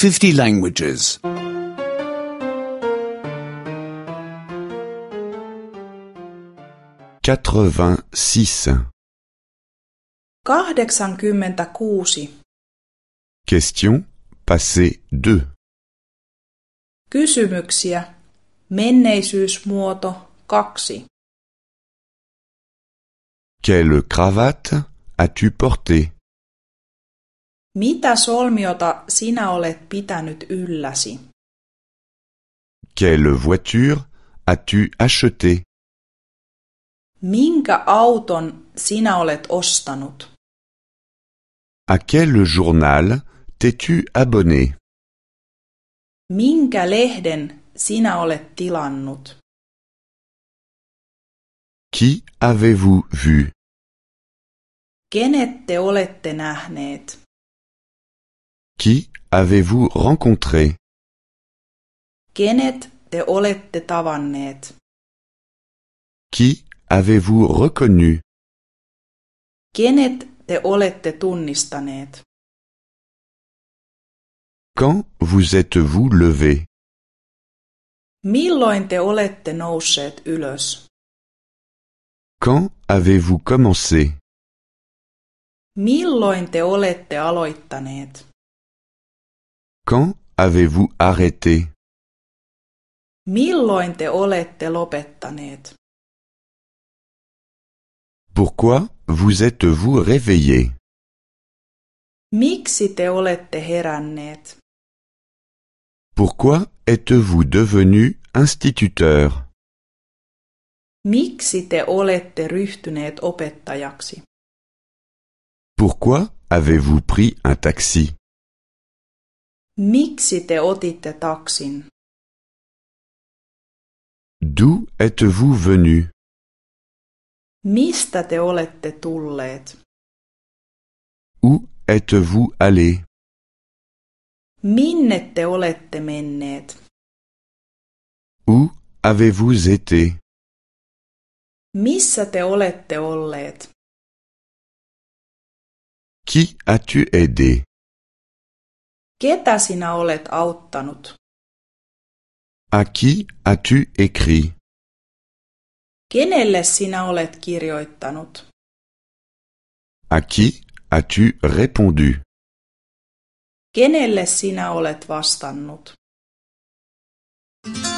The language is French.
50 languages. 86. 86. Question passé 2. Kysymyksiä. Menneisyysmuoto 2. Quelle cravate as-tu porté? Mitä solmiota sinä olet pitänyt ylläsi? Quelle voiture as-tu acheté? Minkä auton sinä olet ostanut? À quel journal t'es-tu abonné? Minkä lehden sinä olet tilannut? Qui avez-vous vu? Kenet te olette nähneet? Qui avez-vous rencontré? Kenet te olette tavanneet? Qui avez-vous reconnu? Kenet te olette tunnistaneet? Quand vous êtes-vous levé? Milloin te olette nousseet ylös? Quand avez-vous commencé? Milloin te olette aloittaneet? Quand avez-vous arrêté? Milloin te olette lopettaneet? Pourquoi vous êtes-vous réveillé? Miksi te olette heränneet? Pourquoi êtes-vous devenu instituteur? Miksi te olette ryhtyneet opettajaksi? Pourquoi avez-vous pris un taxi? Miksi te otitte taksin? D'où êtes-vous venu? Mistä te olette tulleet? Où êtes-vous allé? Minne te olette menneet? Où avez-vous été? Missä te olette olleet? Qui as-tu aidé? Ketä sinä olet auttanut? À qui as-tu écrit? Kenelle sinä olet kirjoittanut? À qui as-tu répondu? Kenelle sinä olet vastannut?